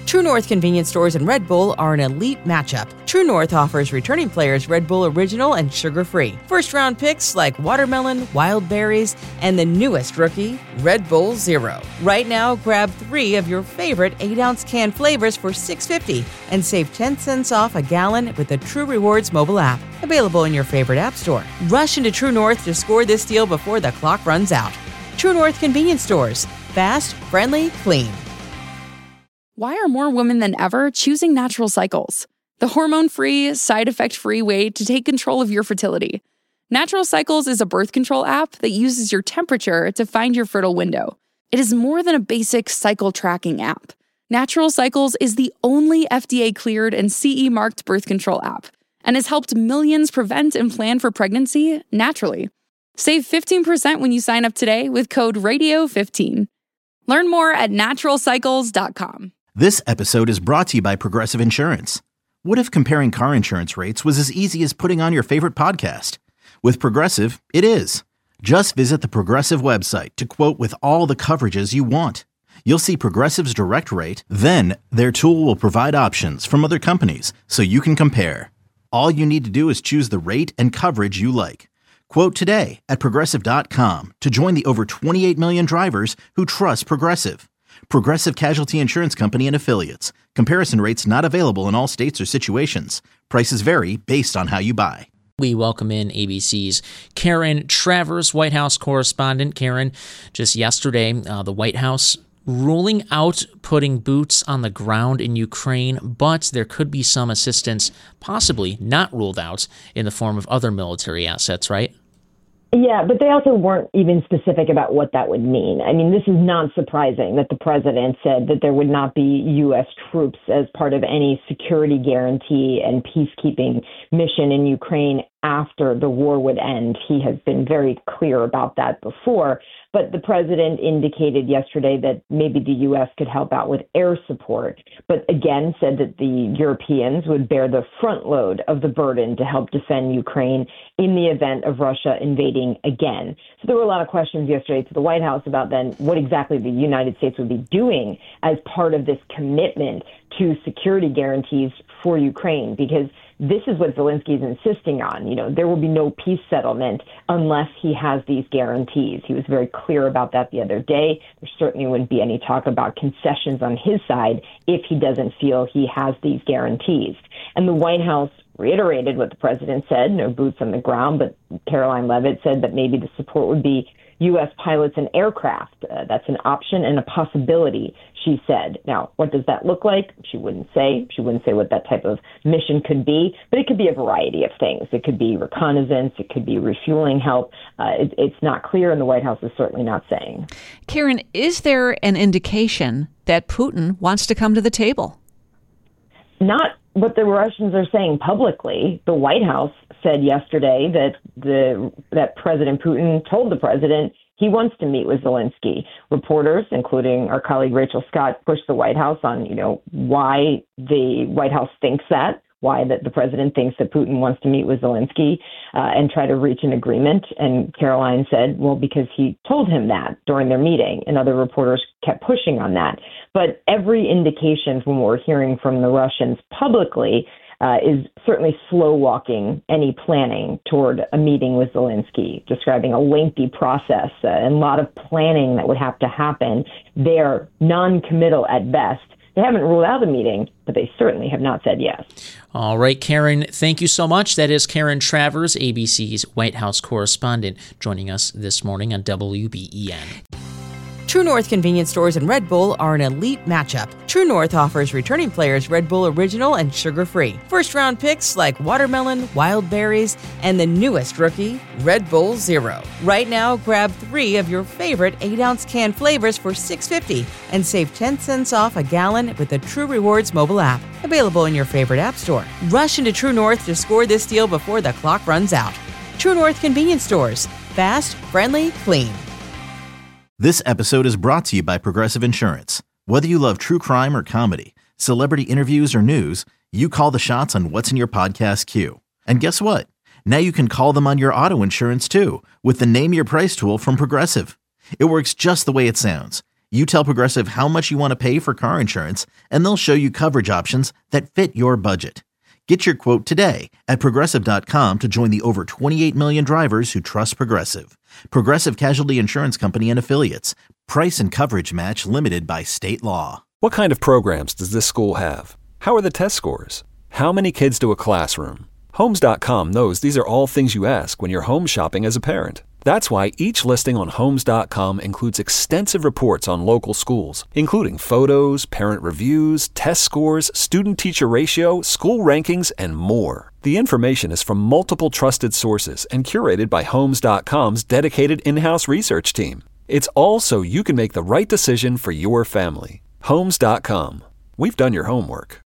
True North convenience stores and Red Bull are an elite matchup. True North offers returning players Red Bull Original and sugar-free. First-round picks like watermelon, wild berries, and the newest rookie, Red Bull Zero. Right now, grab 3 of your favorite 8-ounce can flavors for $6.50 and save 10 cents off a gallon with the True Rewards mobile app. Available in your favorite app store. Rush into True North to score this deal before the clock runs out. True North convenience stores. Fast, friendly, clean. Why are more women than ever choosing Natural Cycles? The hormone-free, side-effect-free way to take control of your fertility. Natural Cycles is a birth control app that uses your temperature to find your fertile window. It is more than a basic cycle tracking app. Natural Cycles is the only FDA-cleared and CE-marked birth control app and has helped millions prevent and plan for pregnancy naturally. Save 15% when you sign up today with code RADIO15. Learn more at naturalcycles.com. This episode is brought to you by Progressive Insurance. What if comparing car insurance rates was as easy as putting on your favorite podcast? With Progressive, it is. Just visit the Progressive website to quote with all the coverages you want. You'll see Progressive's direct rate, then their tool will provide options from other companies so you can compare. All you need to do is choose the rate and coverage you like. Quote today at Progressive.com to join the over 28 million drivers who trust Progressive. Progressive Casualty Insurance Company and Affiliates. Comparison rates not available in all states or situations. Prices vary based on how you buy. We welcome in ABC's Karen Travers, White House correspondent. Karen, just yesterday, the White House ruling out putting boots on the ground in Ukraine, but there could be some assistance, possibly not ruled out, in the form of other military assets, right? Yeah, but they also weren't even specific about what that would mean. I mean, this is not surprising that the president said that there would not be U.S. troops as part of any security guarantee and peacekeeping mission in Ukraine after the war would end. He has been very clear about that before. But the president indicated yesterday that maybe the U.S. could help out with air support, but again said that the Europeans would bear the front load of the burden to help defend Ukraine in the event of Russia invading again. So there were a lot of questions yesterday to the White House about then what exactly the United States would be doing as part of this commitment to security guarantees for Ukraine, because this is what Zelensky is insisting on. You know, there will be no peace settlement unless he has these guarantees. He was very clear about that the other day. There certainly wouldn't be any talk about concessions on his side if he doesn't feel he has these guarantees. And the White House reiterated what the president said, no boots on the ground, but Caroline Leavitt said that maybe the support would be U.S. pilots and aircraft. That's an option and a possibility, she said. Now, what does that look like? She wouldn't say. She wouldn't say what that type of mission could be, but it could be a variety of things. It could be reconnaissance. It could be refueling help. It's not clear, and the White House is certainly not saying. Karen, is there an indication that Putin wants to come to the table? Not what the Russians are saying publicly. The White House said yesterday that President Putin told the president he wants to meet with Zelensky. Reporters, including our colleague Rachel Scott, pushed the White House on, why the White House thinks that, why that the president thinks that Putin wants to meet with Zelensky and try to reach an agreement. And Caroline said, well, because he told him that during their meeting, and other reporters kept pushing on that. But every indication from what we're hearing from the Russians publicly is certainly slow-walking any planning toward a meeting with Zelensky, describing a lengthy process and a lot of planning that would have to happen. They're non-committal at best. They haven't ruled out a meeting, but they certainly have not said yes. All right, Karen, thank you so much. That is Karen Travers, ABC's White House correspondent, joining us this morning on WBEN. True North convenience stores and Red Bull are an elite matchup. True North offers returning players Red Bull Original and sugar-free. First-round picks like watermelon, wild berries, and the newest rookie, Red Bull Zero. Right now, grab 3 of your favorite 8-ounce can flavors for $6.50 and save 10 cents off a gallon with the True Rewards mobile app. Available in your favorite app store. Rush into True North to score this deal before the clock runs out. True North convenience stores. Fast, friendly, clean. This episode is brought to you by Progressive Insurance. Whether you love true crime or comedy, celebrity interviews or news, you call the shots on what's in your podcast queue. And guess what? Now you can call them on your auto insurance too with the Name Your Price tool from Progressive. It works just the way it sounds. You tell Progressive how much you want to pay for car insurance, and they'll show you coverage options that fit your budget. Get your quote today at Progressive.com to join the over 28 million drivers who trust Progressive. Progressive Casualty Insurance Company and Affiliates. Price and coverage match limited by state law. What kind of programs does this school have? How are the test scores? How many kids do a classroom? Homes.com knows these are all things you ask when you're home shopping as a parent. That's why each listing on Homes.com includes extensive reports on local schools, including photos, parent reviews, test scores, student-teacher ratio, school rankings, and more. The information is from multiple trusted sources and curated by Homes.com's dedicated in-house research team. It's all so you can make the right decision for your family. Homes.com. We've done your homework.